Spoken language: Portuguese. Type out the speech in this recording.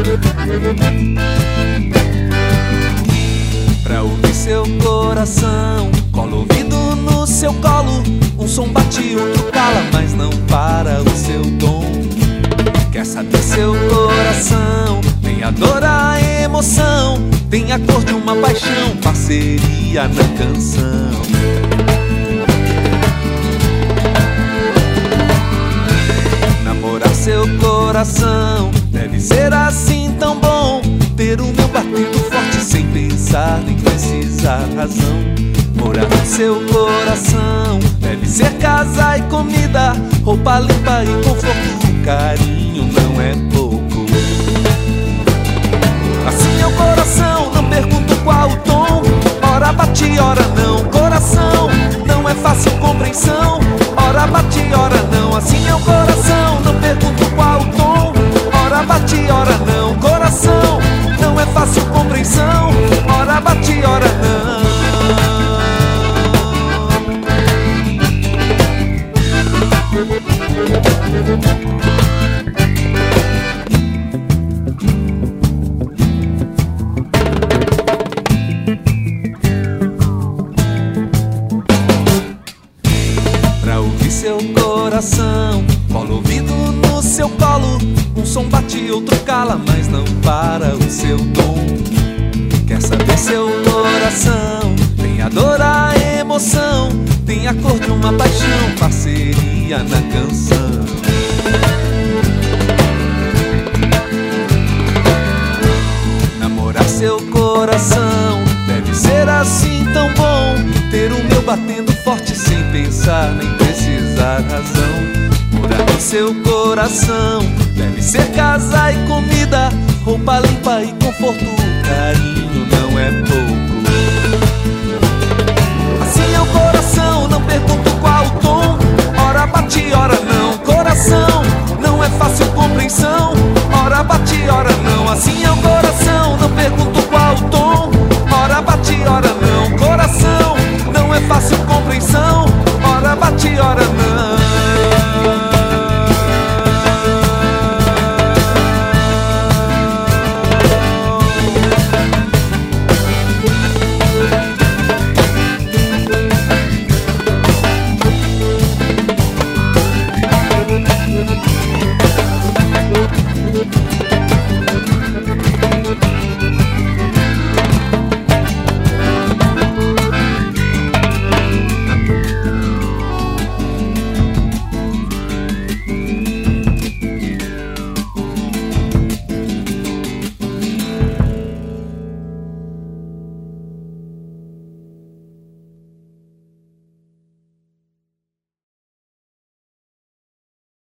Pra ouvir seu coração, cola o ouvido no seu colo. Um som bate, outro cala, mas não para o seu tom. Quer saber seu coração? Tem a dor, a emoção, tem a cor de uma paixão, parceria na canção. Namorar seu coração deve ser assim tão bom. Ter o meu batendo forte sem pensar nem precisar razão. Morar no seu coração deve ser casa e comida, roupa limpa e conforto. Carinho não é pouco. Assim é o coração, não pergunto qual o tom. Ora bate, ora não. Coração não é fácil compreensão. Ora bate, ora não. Assim é o coração, não pergunto qual o tom. Ora bate, ora não. Coração não é fácil compreensão. Ora bate, ora não. Pra ouvir seu coração, cola o ouvido no seu colo. Um som bate, outro cala, mas não para o seu tom. Quer saber seu coração? Tem a dor, a emoção, tem a cor de uma paixão, parceria na canção. Namorar seu coração deve ser assim tão bom. Ter o meu batendo forte sem pensar nem precisar razão. Morar no seu coração deve ser casa e comida, roupa limpa e conforto. Carinho não é pouco. Assim é o coração, não pergunto qual o tom. Ora bate, ora não. Coração não é fácil compreensão.